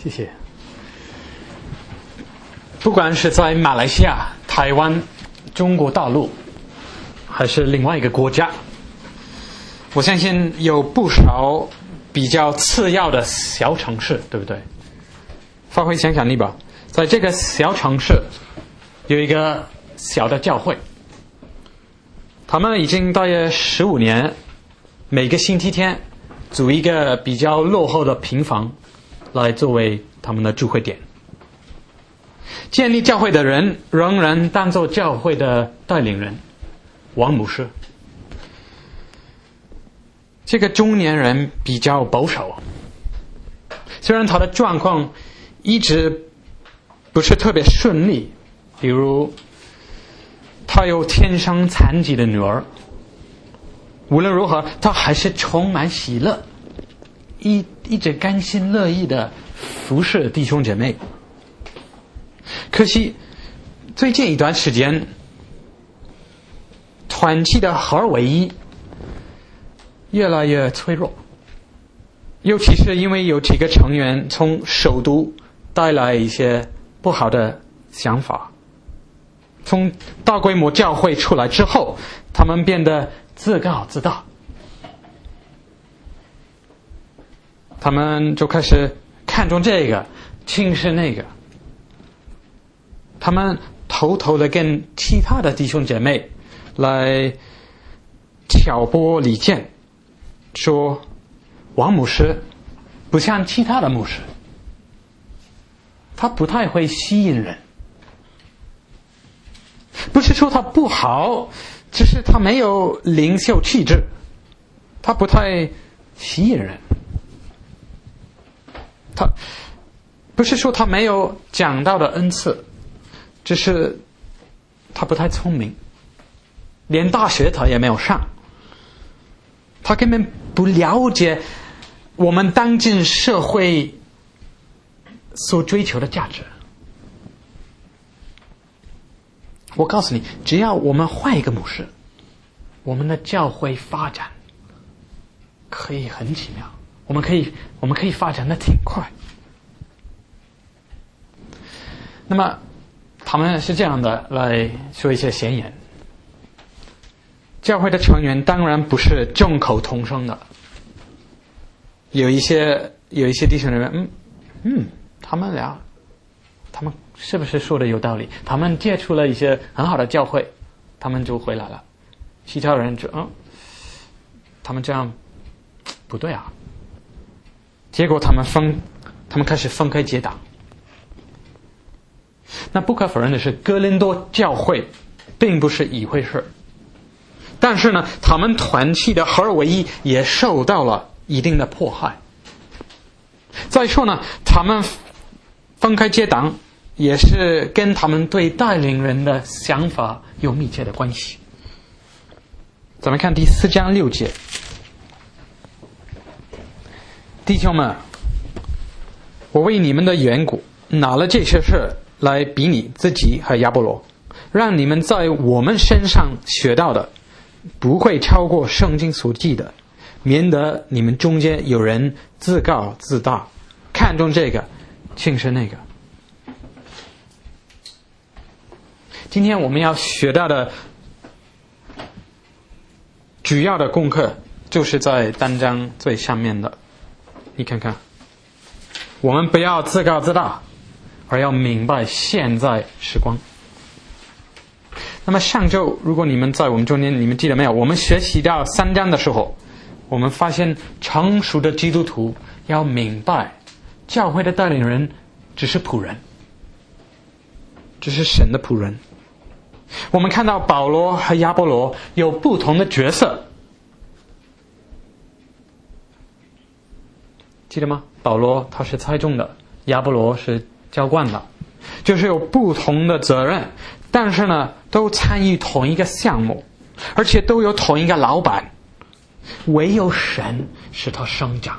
谢谢。不管是在马来西亚、台湾、中国大陆，还是另外一个国家，我相信有不少比较次要的小城市，对不对？发挥想象力吧。在这个小城市有一个小的教会，他们已经大约15年，每个星期天租一个比较落后的平房来作为他们的聚会点。建立教会的人仍然当作教会的带领人，王牧师。这个中年人比较保守，虽然他的状况一直不是特别顺利，比如他有天生残疾的女儿，无论如何他还是充满喜乐，一直甘心乐意的服侍弟兄姐妹。可惜最近一段时间，团契的合而为一越来越脆弱，尤其是因为有几个成员从首都带来一些不好的想法，从大规模教会出来之后，他们变得自高自大，他们就开始看重这个轻视那个，他们偷偷的跟其他的弟兄姐妹来挑拨离间，说王牧师不像其他的牧师，他不太会吸引人。不是说他不好，只是他没有领袖气质，他不太吸引人。他不是说他没有讲道的恩赐，只是他不太聪明，连大学他也没有上，他根本不了解我们当今社会所追求的价值。我告诉你，只要我们换一个模式，我们的教会发展可以很奇妙，我们可以发展的挺快。那么他们是这样的来说一些闲言。教会的成员当然不是众口同声的，有一些弟兄人他们是不是说的有道理？他们接触了一些很好的教会，他们就回来了。其他人就他们这样不对啊。结果他们开始分开结党。那不可否认的是，哥林多教会并不是一回事，但是呢，他们团契的合而为一也受到了一定的迫害。再说呢，他们分开结党也是跟他们对带领人的想法有密切的关系。咱们看第4章6节，弟兄们，我为你们的缘故拿了这些事来比拟自己和亚波罗，让你们在我们身上学到的不会超过圣经所记的，免得你们中间有人自高自大，看重这个轻视那个。今天我们要学到的主要的功课就是在单章最上面的，你看看，我们不要自高自大，而要明白现在时光。那么上周如果你们在我们中间，你们记得没有，我们学习到3章的时候，我们发现成熟的基督徒要明白教会的带领人只是仆人，只是神的仆人。我们看到保罗和亚波罗有不同的角色，记得吗？保罗他是猜中的，亚波罗是浇灌的，就是有不同的责任，但是呢都参与同一个项目，而且都有同一个老板，唯有神使他生长。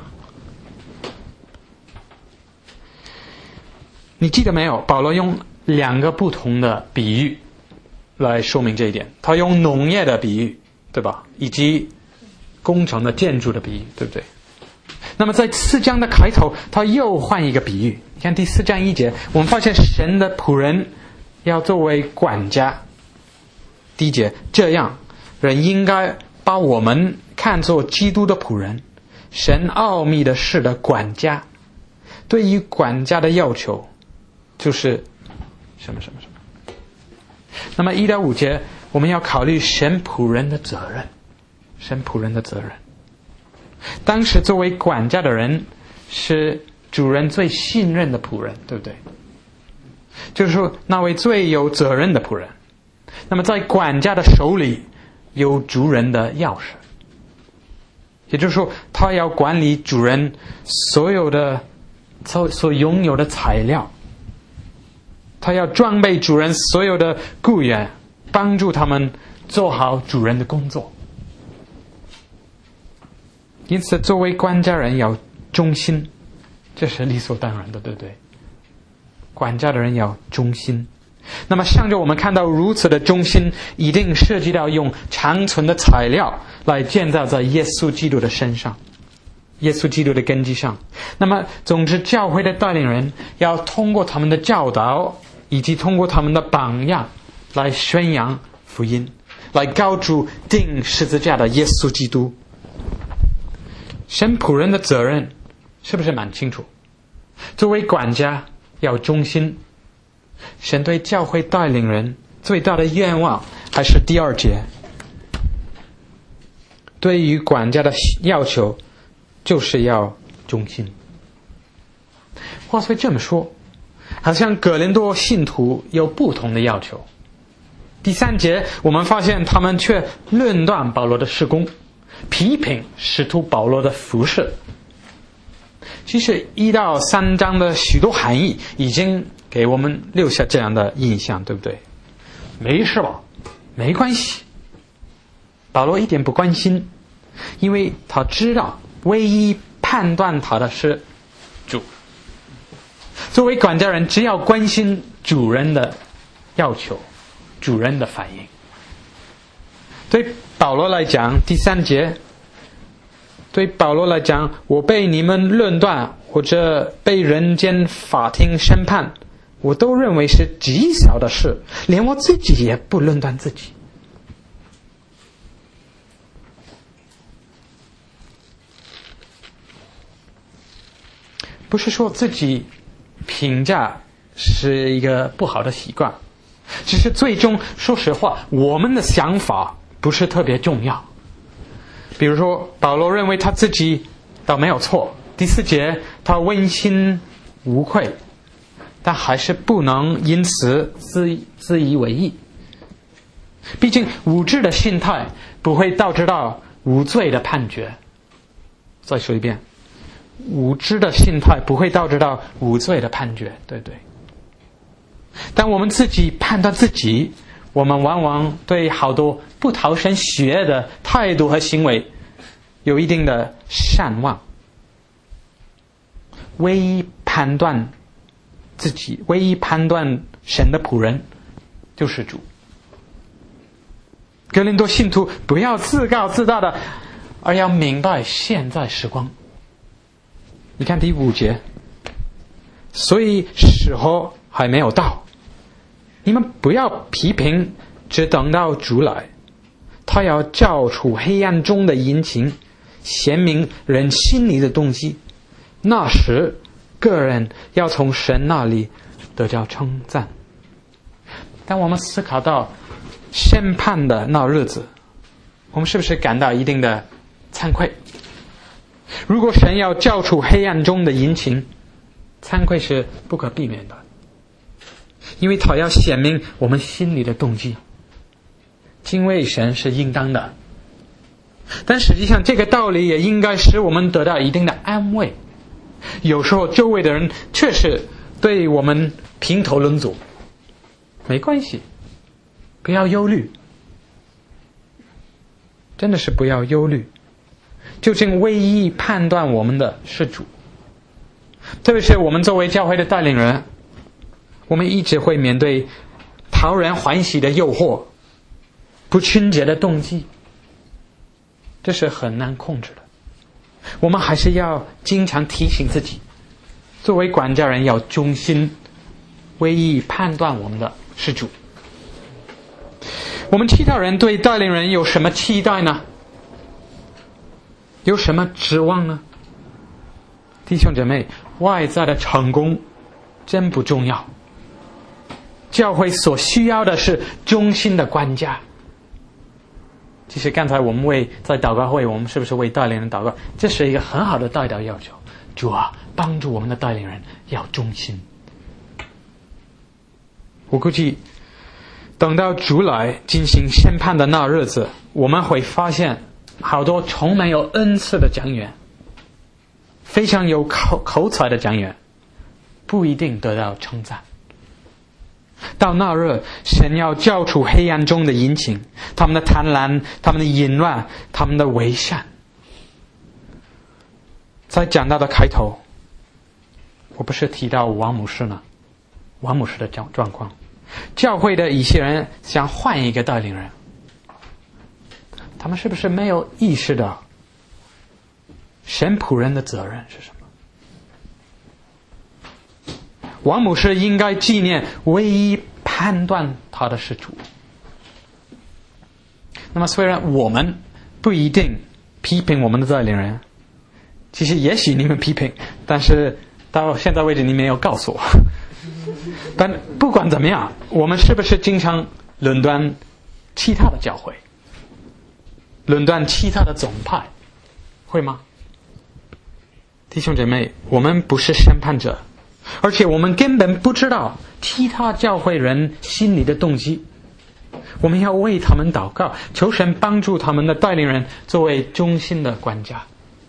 你记得没有？保罗用2个不同的比喻来说明这一点。他用农业的比喻，对吧？以及工程的建筑的比喻，对不对？ 那么在4章的开头，他又换一个比喻。你看第4章1节，我们发现神的仆人要作为管家。第1节，这样人应该把我们看作基督的仆人，神奥秘的事的管家。对于管家的要求就是什么什么什么。那么1到5节，我们要考虑神仆人的责任。神仆人的责任。当时作为管家的人是主人最信任的仆人，对不对？就是说那位最有责任的仆人。那么在管家的手里有主人的钥匙，也就是说他要管理主人所拥有的材料，他要装备主人所有的雇员，帮助他们做好主人的工作。因此作为管家人要忠心，这是理所当然的，对不对？管家的人要忠心。那么向着我们看到如此的忠心，一定涉及到用长存的材料来建造在耶稣基督的身上，耶稣基督的根基上。那么总之教会的带领人要通过他们的教导以及通过他们的榜样来宣扬福音，来高举钉十字架的耶稣基督。神仆人的责任是不是蛮清楚？作为管家要忠心。神对教会带领人最大的愿望还是第2节，对于管家的要求就是要忠心。话虽这么说，好像哥林多信徒有不同的要求。第3节我们发现他们却论断保罗的事工，批评使徒保罗的服事。其实1到3章的许多含义已经给我们留下这样的印象，对不对？没事吧？没关系。保罗一点不关心，因为他知道唯一判断他的是主。作为管家人，只要关心主人的要求，主人的反应。对保罗来讲，第3节，对保罗来讲，我被你们论断或者被人间法庭审判，我都认为是极小的事，连我自己也不论断自己。不是说自己评价是一个不好的习惯，只是最终说实话，我们的想法不是特别重要。比如说保罗认为他自己倒没有错，第4节他问心无愧，但还是不能因此自以为意。毕竟无知的心态不会导致到无罪的判决。再说一遍，无知的心态不会导致到无罪的判决，对不对？当我们自己判断自己，我们往往对好多不讨神喜悦的态度和行为有一定的善忘。唯一判断自己，唯一判断神的仆人就是主。哥林多信徒不要自高自大的，而要明白现在时光。你看第5节，所以时候还没有到，你们不要批评，只等到主来，他要照出黑暗中的阴晴，显明人心里的动机。那时个人要从神那里得到称赞。当我们思考到审判的那日子，我们是不是感到一定的惭愧？如果神要照出黑暗中的阴晴，惭愧是不可避免的，因为他要显明我们心里的动机。敬畏神是应当的，但实际上这个道理也应该使我们得到一定的安慰。有时候周围的人确实对我们评头论足，没关系，不要忧虑，真的是不要忧虑。究竟唯一判断我们的是主。特别是我们作为教会的带领人，我们一直会面对讨人欢喜的诱惑，不纯洁的动机，这是很难控制的。 我们还是要经常提醒自己，作为管家人要忠心，唯一判断我们的是主。我们其他人对带领人有什么期待呢？有什么指望呢？弟兄姐妹，外在的成功真不重要，教会所需要的是忠心的管家。其实刚才我们在祷告会，我们是不是为带领人祷告？这是一个很好的代祷要求。主啊，帮助我们的带领人要忠心。我估计等到主来进行审判的那日子，我们会发现好多从没有恩赐的讲员，非常有口才的讲员，不一定得到称赞。到那日，神要交出黑暗中的隐情，他们的贪婪，他们的淫乱，他们的伪善。在讲到的开头，我不是提到王牧师呢？王牧师的状况，教会的一些人想换一个带领人，他们是不是没有意识到神仆人的责任是什么？王牧师应该纪念唯一判断他的是主。那么虽然我们不一定批评我们的带领人，其实也许你们批评，但是到现在为止你没有告诉我。但不管怎么样，我们是不是经常论断其他的教会，论断其他的宗派，会吗？弟兄姐妹，我们不是审判者，而且我们根本不知道其他教会人心里的动机。我们要为他们祷告，求神帮助他们的带领人作为忠心的管家。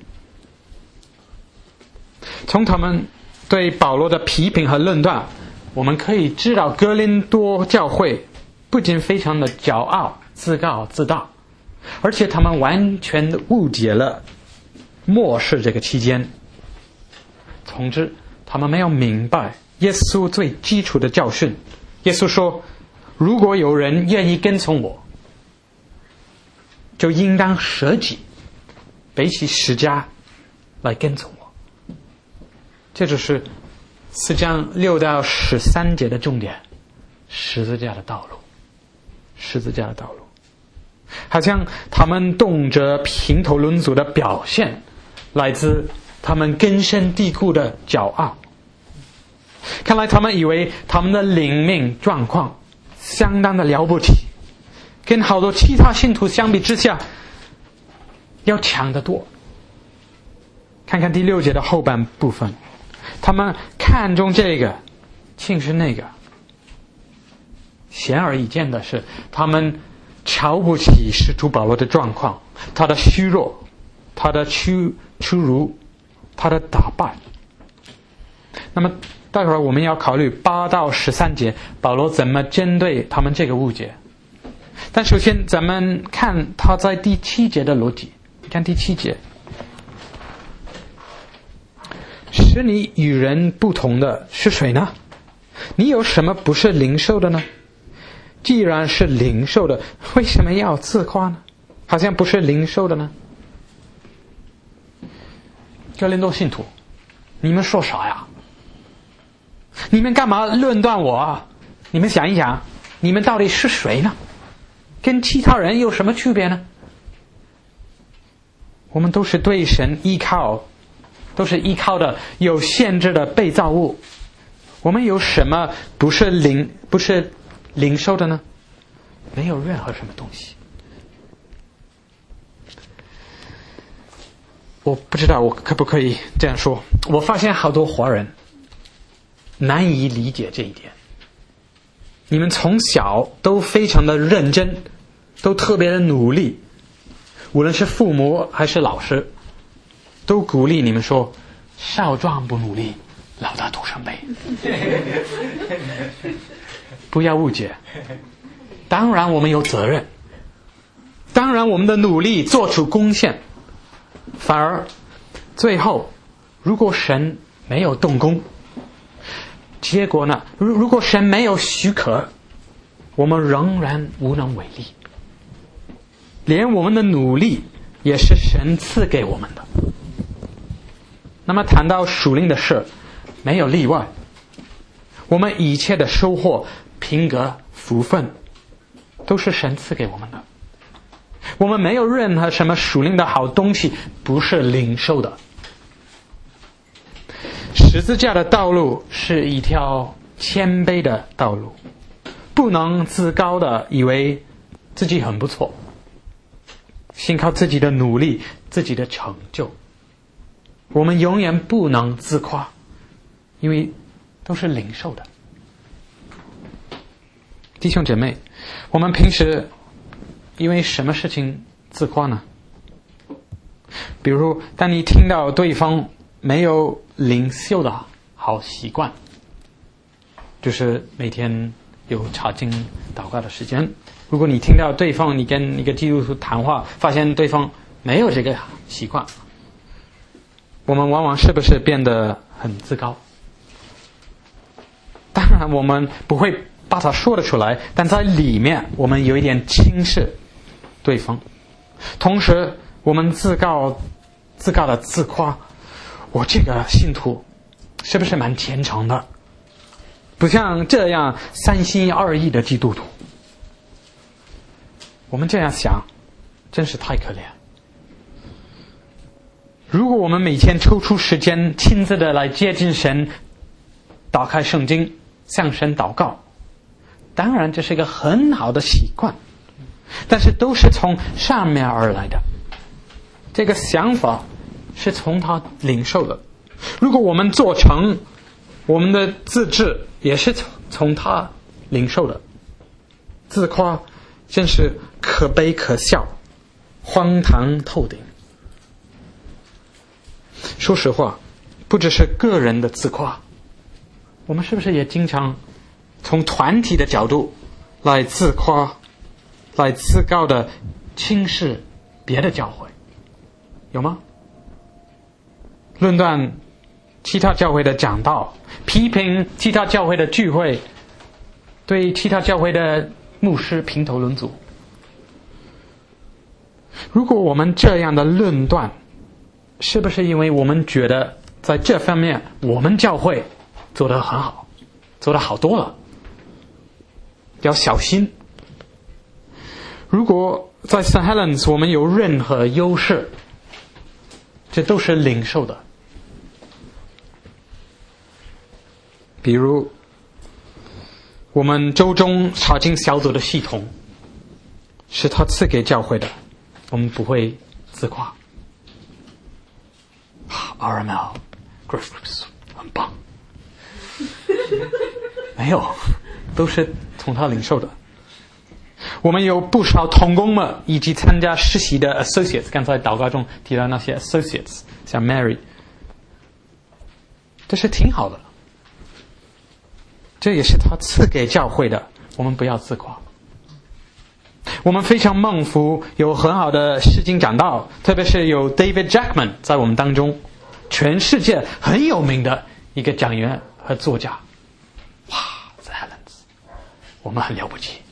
从他们对保罗的批评和论断，我们可以知道哥林多教会不仅非常的骄傲、自高自大，而且他们完全误解了末世这个期间。总之，他们没有明白耶稣最基础的教训。耶稣说，如果有人愿意跟从我，就应当舍己，背起十架来跟从我。这就是4章6到13节的重点，十字架的道路。十字架的道路，好像他们动辄评头论足的表现，来自他们根深蒂固的骄傲。看来他们以为他们的灵命状况相当的了不起，跟好多其他信徒相比之下要强得多。看看第6节的后半部分，他们看重这个，轻视那个。显而易见的是，他们瞧不起使徒保罗的状况，他的虚弱，他的屈辱，他的打败。那么待会儿我们要考虑8到13节保罗怎么针对他们这个误解。但首先咱们看他在第7节的逻辑。看第7节，使你与人不同的是谁呢？你有什么不是领受的呢？既然是领受的，为什么要自夸呢？好像不是领受的呢？哥林多信徒，你们说啥呀？你们干嘛论断我啊？你们想一想，你们到底是谁呢？跟其他人有什么区别呢？我们都是对神依靠，都是依靠的有限制的被造物。我们有什么不是领受的呢？没有任何什么东西。我不知道我可不可以这样说，我发现好多华人难以理解这一点。你们从小都非常的认真，都特别的努力，无论是父母还是老师，都鼓励你们说，少壮不努力，老大徒伤悲。不要误解，当然我们有责任，当然我们的努力做出贡献，反而最后如果神没有动工，结果呢，如果神没有许可，我们仍然无能为力，连我们的努力也是神赐给我们的。 那么谈到属灵的事，没有例外。我们一切的收获、品格、福分，都是神赐给我们的。我们没有任何什么属灵的好东西不是领受的。十字架的道路是一条谦卑的道路，不能自高的以为自己很不错，先靠自己的努力、自己的成就。我们永远不能自夸，因为都是领受的。弟兄姐妹，我们平时因为什么事情自夸呢？比如当你听到对方没有领袖的好习惯，就是每天有查经祷告的时间，如果你听到对方，你跟一个基督徒谈话，发现对方没有这个习惯，我们往往是不是变得很自高？当然我们不会把它说得出来，但在里面我们有一点轻视对方，同时我们自高的自夸，我这个信徒是不是蛮虔诚的，不像这样三心二意的基督徒。我们这样想真是太可怜。如果我们每天抽出时间亲自的来接近神，打开圣经向神祷告，当然这是一个很好的习惯，但是都是从上面而来的，这个想法是从他领受的。如果我们做成，我们的自制也是从他领受的。自夸真是可悲可笑，荒唐透顶。说实话，不只是个人的自夸，我们是不是也经常从团体的角度来自夸，来自高的轻视别的教会？有吗？论断其他教会的讲道，批评其他教会的聚会，对其他教会的牧师评头论足。如果我们这样的论断，是不是因为我们觉得在这方面我们教会做得很好，做得好多了？要小心。如果在 St. Helens 我们有任何优势，这都是领受的。比如我们周中查经小组的系统是他赐给教会的，我们不会自夸。RML Growth Groups 很棒，没有，都是从他领受的。我们有不少同工们以及参加实习的 associates， 刚才祷告中提到那些 associates， 像 Mary， 这是挺好的，这也是他赐给教会的，我们不要自夸。我们非常蒙福，有很好的诗经讲道，特别是有 David Jackman 在我们当中，全世界很有名的一个讲员和作家。哇 ，St. Helens， 我们很了不起。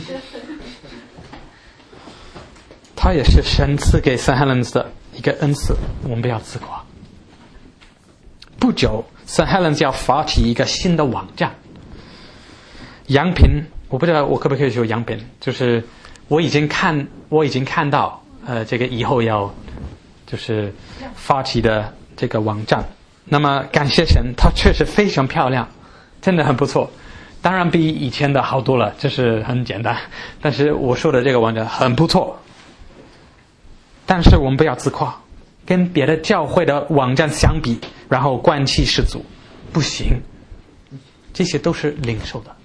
他也是神赐给 St. Helens 的一个恩赐，我们不要自夸。不久 St. Helens 要发起一个新的网站，杨平，我不知道我可不可以说杨平，就是我已经看到这个以后要就是发起的这个网站。那么感谢神，它确实非常漂亮，真的很不错。当然比以前的好多了，这是很简单，但是我说的这个网站很不错。但是我们不要自夸，跟别的教会的网站相比，然后冠气十足，不行。这些都是领受的。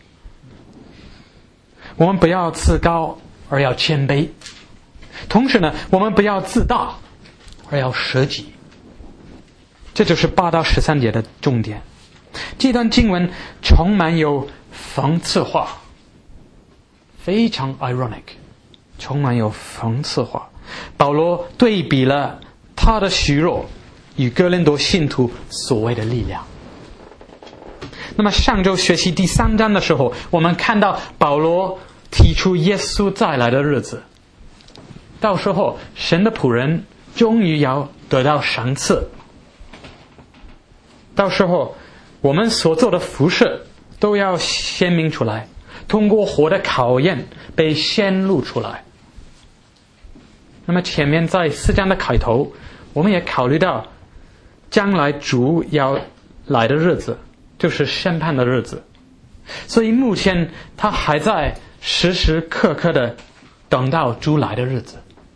我们不要自高，而要谦卑。同时呢，我们不要自大，而要舍己。这就是8到13节的重点。这段经文充满有讽刺话，非常 ironic， 充满有讽刺话。保罗对比了他的虚弱与哥林多信徒所谓的力量。那么上周学习第3章的时候，我们看到保罗提出耶稣再来的日子，到时候神的仆人终于要得到赏赐。 到时候我们所做的服事都要显明出来，通过火的考验被显露出来。那么前面在4章的开头，我们也考虑到将来主要来的日子，就是审判的日子。所以目前他还在时时刻刻的等到主来的日子。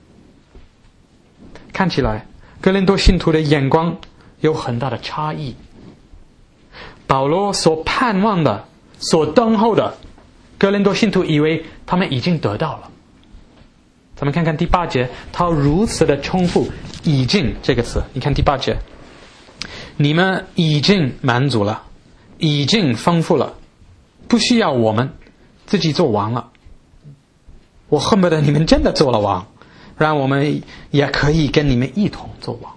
看起来哥林多信徒的眼光有很大的差异。保罗所盼望的、所等候的，哥林多信徒以为他们已经得到了。咱们看看第8节，他如此的重复“已经”这个词。你看第8节，你们已经满足了，已经丰富了，不需要我们自己做王了。我恨不得你们真的做了王，让我们也可以跟你们一同做王。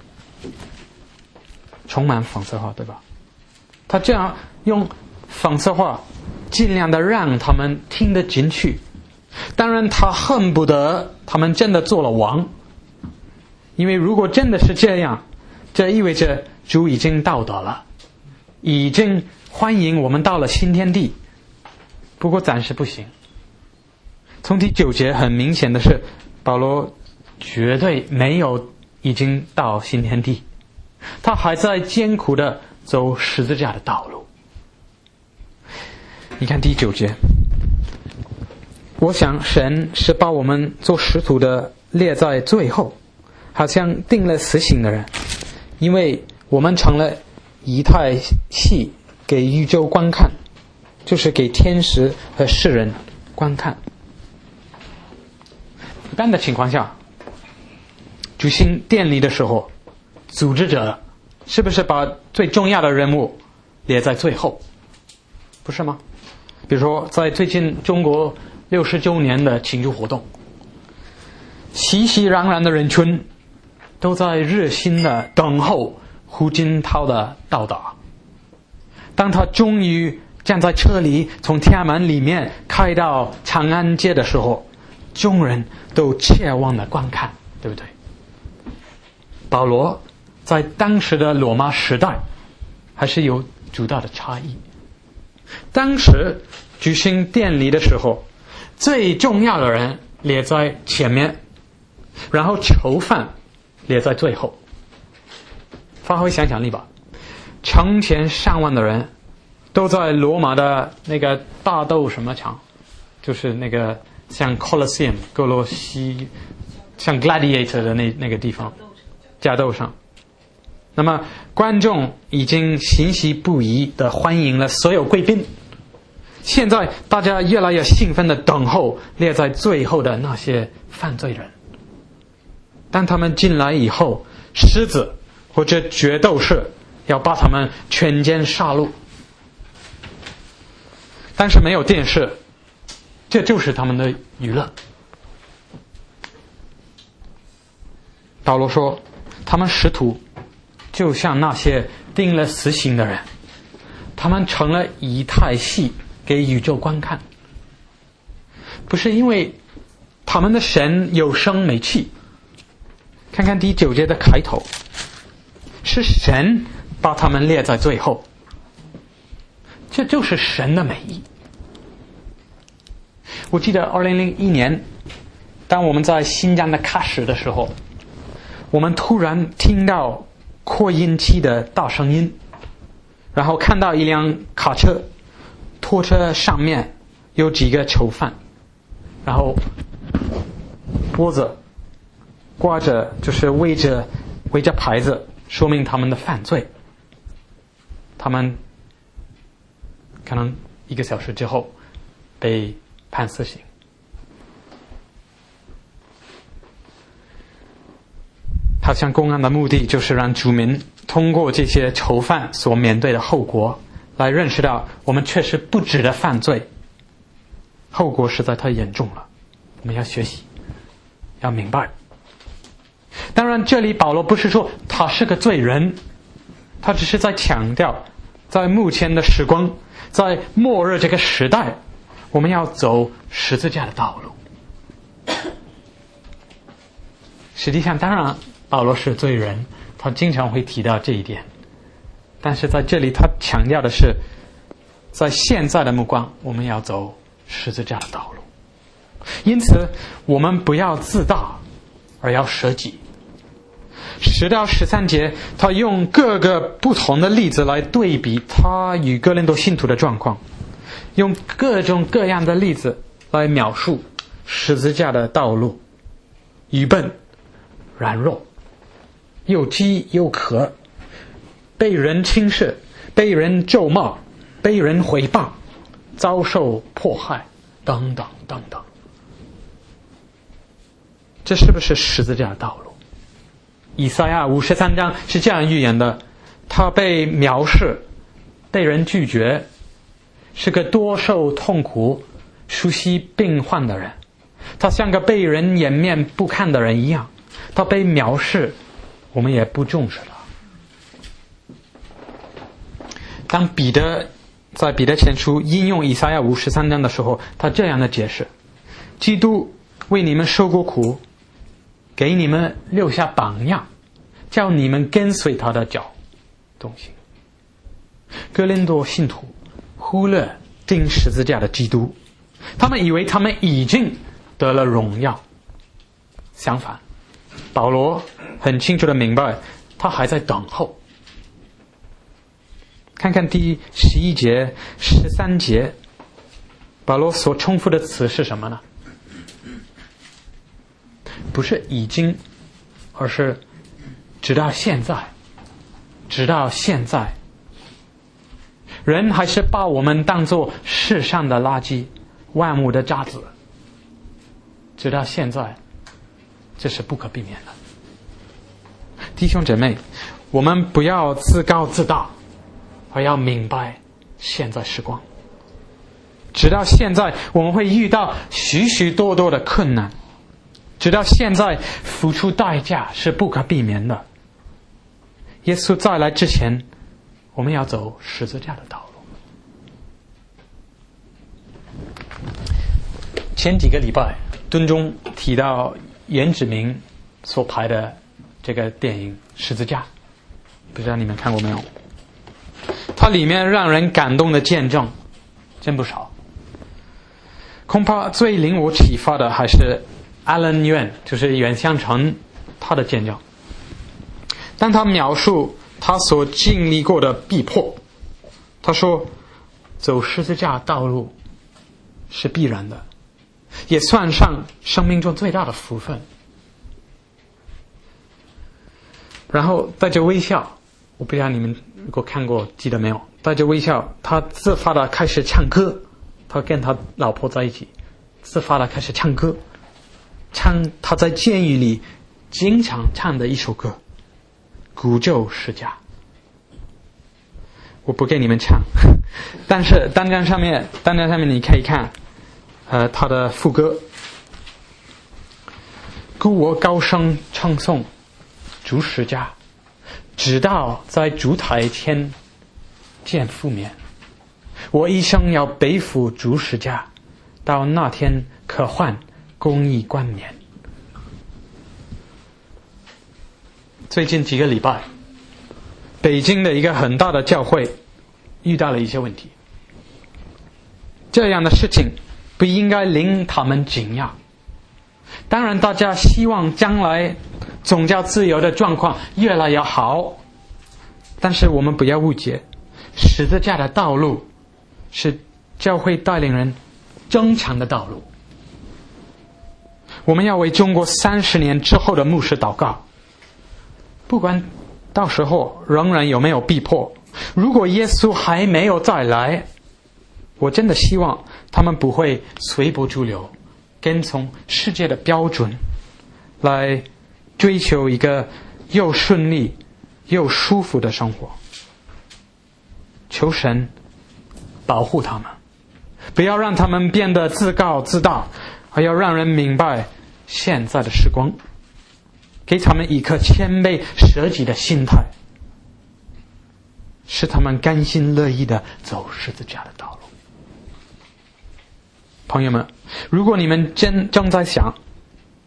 充满讽刺话，对吧？他这样用讽刺话尽量的让他们听得进去。当然他恨不得他们真的做了王，因为如果真的是这样，这意味着主已经到达了，已经欢迎我们到了新天地。不过暂时不行。从第9节很明显的是，保罗绝对没有已经到新天地，他还在艰苦的走十字架的道路。你看第9节，我想神是把我们做使徒的列在最后，好像定了死刑的人，因为我们成了一台戏给宇宙观看，就是给天使和世人观看。一般的情况下，举行典礼的时候，组织者是不是把最重要的人物列在最后？不是吗？比如说在最近中国60周年的庆祝活动，熙熙攘攘的人群都在热心的等候胡锦涛的到达。当他终于站在车里从天安门里面开到长安街的时候，众人都切望的观看，对不对？保罗在当时的罗马时代还是有主大的差异。当时举行典礼的时候，最重要的人列在前面，然后囚犯列在最后。发挥想象力吧，成千上万的人都在罗马的那个大斗什么场，就是那个像 Colosseum 哥罗西，像 Gladiator 的那个地方，架斗上。那么观众已经欣喜不已地欢迎了所有贵宾，现在大家越来越兴奋地等候列在最后的那些犯罪人。当他们进来以后，狮子或者决斗士要把他们全歼杀戮。但是没有电视，这就是他们的娱乐。保罗说，他们使徒就像那些定了死刑的人，他们成了一台戏给宇宙观看。不是因为他们的神有声没气，看看第9节的开头，是神把他们列在最后，这就是神的美意。我记得2001年，当我们在新疆的喀什的时候，我们突然听到扩音器的大声音，然后看到一辆卡车，拖车上面有几个囚犯，然后脖子挂着就是围着牌子，说明他们的犯罪。他们可能1个小时之后被判死刑。好像公安的目的就是让主民通过这些囚犯所面对的后果来认识到我们确实不值得犯罪，后果实在太严重了，我们要学习，要明白。当然这里保罗不是说他是个罪人，他只是在强调在目前的时光，在末日这个时代，我们要走十字架的道路。实际上当然保罗是罪人，他经常会提到这一点， 但是在这里他强调的是，在现在的目光，我们要走十字架的道路。因此我们不要自大，而要舍己。10到13节，他用各个不同的例子来对比他与哥林多信徒的状况，用各种各样的例子来描述十字架的道路：愚笨、软弱、又饥又渴，被人轻视，被人咒骂，被人毁谤，遭受迫害，等等等等。这是不是十字架的道路？以赛亚53章是这样预言的：他被藐视，被人拒绝，是个多受痛苦、熟悉病患的人。他像个被人掩面不看的人一样，他被藐视，我们也不重视他。当彼得在彼得前书应用以赛亚53章的时候，他这样的解释：基督为你们受过苦，给你们留下榜样，叫你们跟随他的脚东西。哥林多信徒忽略钉十字架的基督，他们以为他们已经得了荣耀。相反，保罗很清楚的明白，他还在等候。看看第11节、13节，保罗所重复的词是什么呢？不是已经，而是直到现在。直到现在，人还是把我们当作世上的垃圾，万物的渣滓。直到现在，这是不可避免的。弟兄姐妹，我们不要自高自大，而要明白现在时光。直到现在，我们会遇到许许多多的困难，直到现在，付出代价是不可避免的。耶稣再来之前，我们要走十字架的道路。前几个礼拜，敦中提到严志明所拍的这个电影《十字架》，不知道你们看过没有？它里面让人感动的见证真不少。恐怕最令我启发的还是Alan Yuan， 就是袁湘成他的见证。当他描述他所经历过的逼迫，他说走十字架道路是必然的，也算上生命中最大的福分。然后带着微笑，我不知道你们如果看过记得没有，带着微笑他自发的开始唱歌，他跟他老婆在一起自发的开始唱歌，唱他在监狱里经常唱的一首歌《古旧十架》。我不给你们唱，但是单张上面你可以看他的副歌：故我高声称颂主十架，直到在主台前见父面。我一生要背负主十架，到那天可换公义冠冕。最近几个礼拜，北京的一个很大的教会遇到了一些问题，这样的事情不应该令他们惊讶。当然大家希望将来宗教自由的状况越来越好，但是我们不要误解，十字架的道路是教会带领人正常的道路。我们要为中国30年之后的牧师祷告，不管到时候仍然有没有逼迫，如果耶稣还没有再来，我真的希望他们不会随波逐流，跟从世界的标准来追求一个又顺利又舒服的生活。求神保护他们，不要让他们变得自高自大，而要让人明白现在的时光，给他们一颗谦卑舍己的心态，使他们甘心乐意地走十字架的道路。朋友们，如果你们正在想，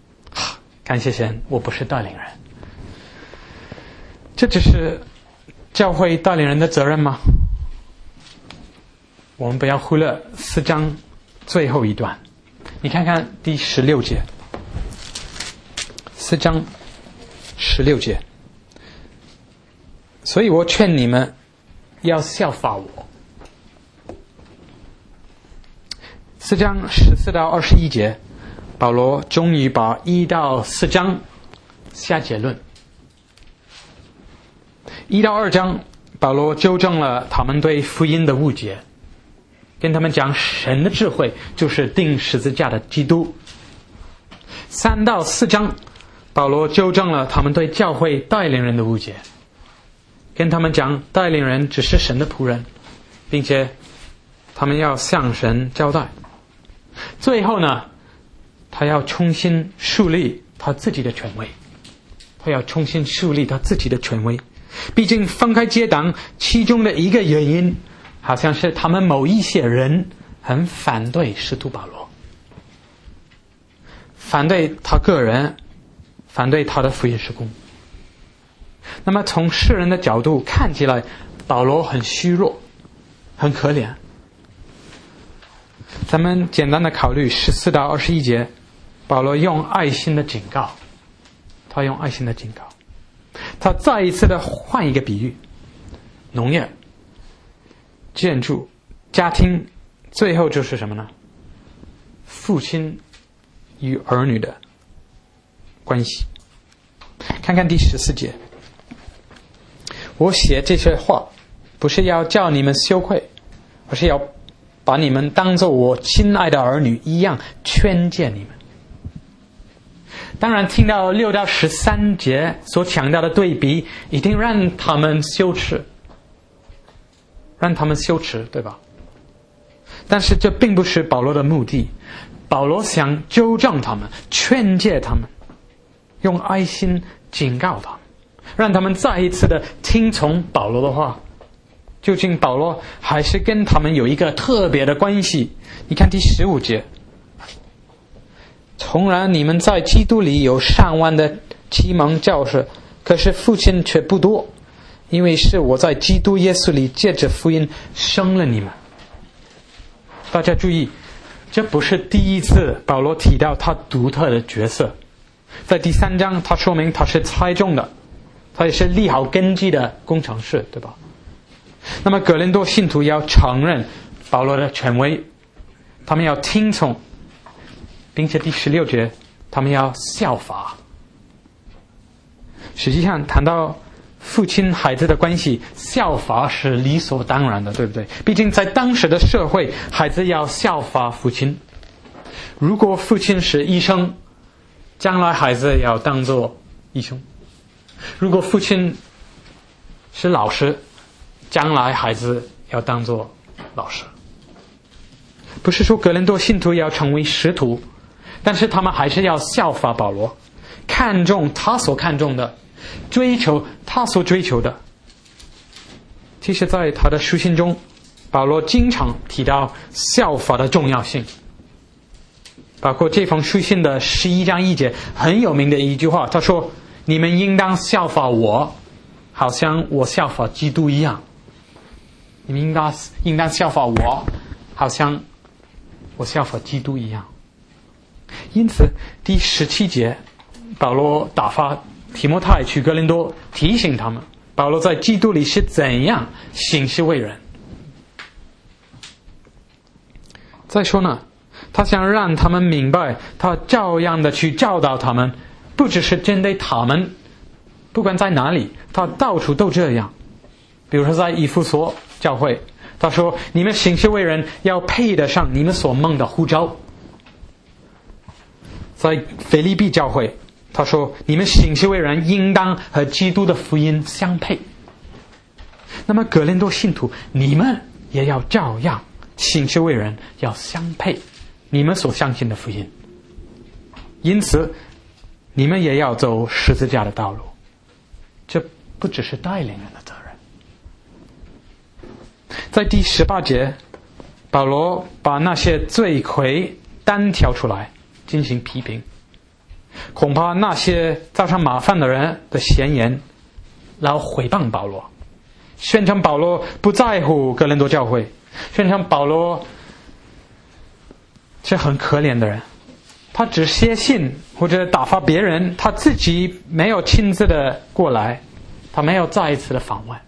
感谢神，我不是带领人，这只是教会带领人的责任吗？我们不要忽略4章最后一段，你看看第16节，4章16节。所以我劝你们要效法我。4章14到21节，保罗终于把1到4章下结论。1到2章，保罗纠正了他们对福音的误解，跟他们讲神的智慧就是钉十字架的基督。3到4章，保罗纠正了他们对教会带领人的误解，跟他们讲带领人只是神的仆人，并且他们要向神交代。最后呢，他要重新树立他自己的权威，毕竟分开结党其中的一个原因，好像是他们某一些人很反对使徒保罗，反对他个人，反对他的福音事工。那么从世人的角度看起来，保罗很虚弱，很可怜。咱们简单的考虑14到21节，保罗用爱心的警告，他再一次的换一个比喻，农业、建筑、家庭，最后就是什么呢？父亲与儿女的关系。看看第14节，我写这些话不是要叫你们羞愧，而是要把你们当作我亲爱的儿女一样劝诫你们。当然听到6到13节所强调的对比，一定让他们羞耻，对吧？但是这并不是保罗的目的。保罗想纠正他们，劝诫他们，用爱心警告他们，让他们再一次的听从保罗的话。究竟保罗还是跟他们有一个特别的关系？你看第15节，诚然你们在基督里有上万的启蒙教师，可是父亲却不多，因为是我在基督耶稣里借着福音生了你们。大家注意，这不是第一次保罗提到他独特的角色。在第3章他说明他是猜中的，他也是立好根基的工程师，对吧？那么哥林多信徒要承认保罗的权威，他们要听从，并且第16节他们要效法。实际上谈到父亲孩子的关系，效法是理所当然的，对不对？毕竟在当时的社会，孩子要效法父亲。如果父亲是医生，将来孩子要当作医生；如果父亲是老师，将来孩子要当作老师。不是说哥林多信徒要成为使徒，但是他们还是要效法保罗，看重他所看重的，追求他所追求的。其实在他的书信中，保罗经常提到效法的重要性，包括这封书信的11章1节很有名的一句话，他说：你们应当效法我，好像我效法基督一样。你们应当效法我，好像我效法基督一样。因此第17节保罗打发提摩太去哥林多，提醒他们保罗在基督里是怎样行事为人。再说呢，他想让他们明白，他照样的去教导他们，不只是针对他们，不管在哪里，他到处都这样。比如说在以弗所教会，他说你们行事为人要配得上你们所蒙的呼召。在腓立比教会，他说你们行事为人应当和基督的福音相配。那么哥林多信徒，你们也要照样行事为人，要相配你们所相信的福音。因此你们也要走十字架的道路。这不只是带领人的责任。在第18节，保罗把那些罪魁单挑出来进行批评，恐怕那些造成麻烦的人的闲言，然后毁谤保罗， 宣称保罗不在乎哥林多教会，宣称保罗是很可怜的人，他只写信或者打发别人，他自己没有亲自的过来，他没有再一次的访问。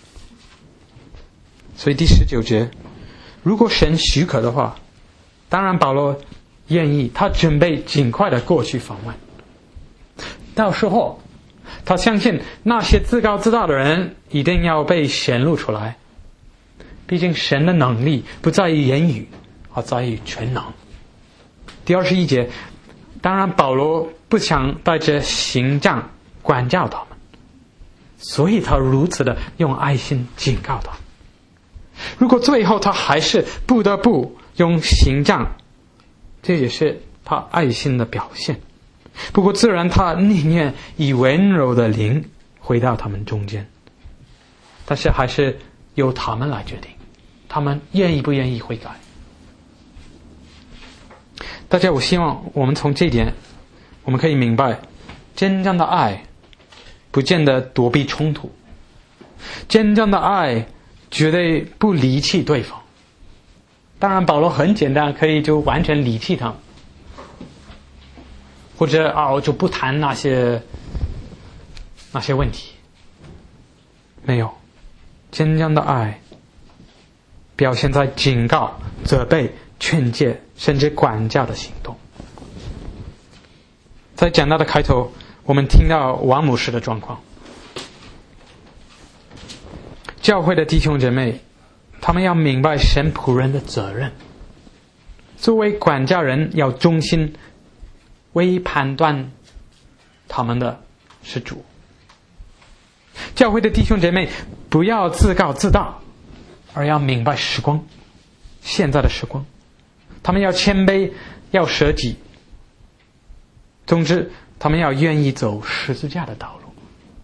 所以第19节，如果神许可的话，当然保罗愿意，他准备尽快的过去访问。到时候他相信那些自高自大的人一定要被显露出来，毕竟神的能力不在于言语，而在于全能。第21节，当然保罗不想带着刑杖管教他们，所以他如此的用爱心警告他们。如果最后他还是不得不用刑杖，这也是他爱心的表现。不过自然他宁愿以温柔的灵回到他们中间，但是还是由他们来决定，他们愿意不愿意悔改。大家，我希望我们从这一点我们可以明白，真正的爱不见得躲避冲突，真正的爱绝对不离弃对方。当然保罗很简单，可以就完全离弃他们，或者我就不谈那些问题。没有，真正的爱表现在警告、责备、劝诫甚至管教的行动。在讲到的开头，我们听到王牧师的状况，教会的弟兄姐妹，他们要明白神仆人的责任。作为管教人要忠心，唯一判断他们的是主。教会的弟兄姐妹不要自高自大，而要明白时光，现在的时光。他们要谦卑，要舍己。总之，他们要愿意走十字架的道路。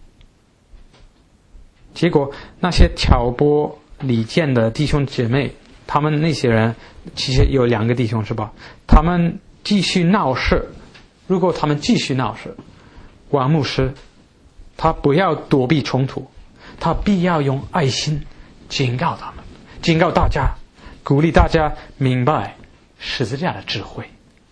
结果那些挑拨离间的弟兄姐妹，他们那些人其实有2个弟兄是吧？他们继续闹事。如果他们继续闹事，王牧师他不要躲避冲突，他必要用爱心警告他们，警告大家，鼓励大家明白十字架的智慧。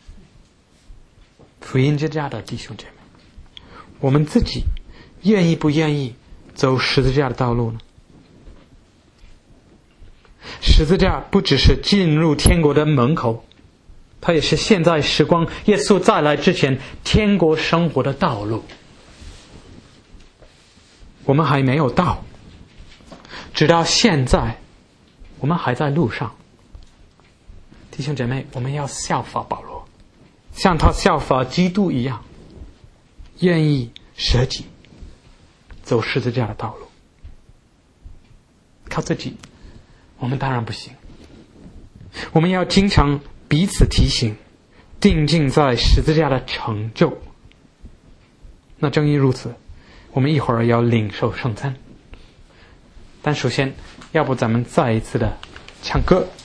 福音之家的弟兄姐妹，我们自己愿意不愿意走十字架的道路呢？十字架不只是进入天国的门口，它也是现在时光耶稣再来之前天国生活的道路。我们还没有到，直到现在我们还在路上。弟兄姐妹，我们要效法保罗，像他效法基督一样，愿意舍己，走十字架的道路。靠自己我们当然不行，我们要经常彼此提醒，定睛在十字架的成就。那正因如此，我们一会儿要领受圣餐。但首先，要不咱们再一次的唱歌。